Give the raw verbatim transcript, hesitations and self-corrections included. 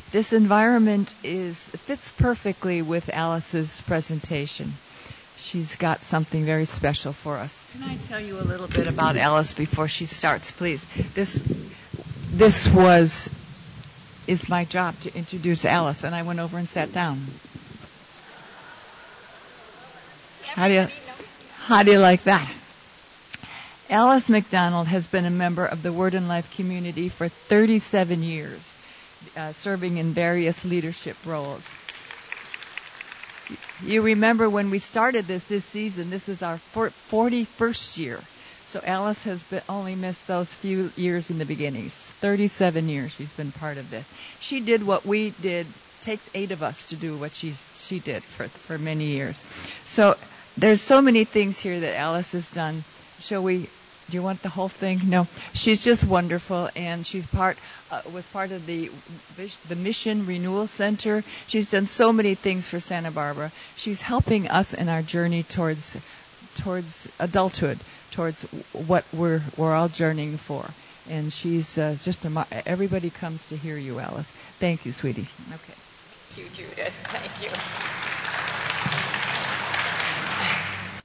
This environment is fits perfectly with Alice's presentation. She's got something very special for us. Can I tell you a little bit about Alice before she starts, please? This this was is my job to introduce Alice, and I went over and sat down. How do you how do you like that? Alice McDonald has been a member of the Word and Life community for thirty-seven years, uh, serving in various leadership roles. You remember when we started this this season, this is our forty-first year. So Alice has been, only missed those few years in the beginnings. thirty-seven years she's been part of this. She did what we did. Takes eight of us to do what she's, she did for, for many years. So there's so many things here that Alice has done. Shall we... Do you want the whole thing? No. She's just wonderful, and she's part uh, was part of the the Mission Renewal Center. She's done so many things for Santa Barbara. She's helping us in our journey towards towards adulthood, towards what we're we're all journeying for. And she's uh, just a everybody comes to hear you, Alice. Thank you, sweetie. Okay. Thank you, Judith. Thank you.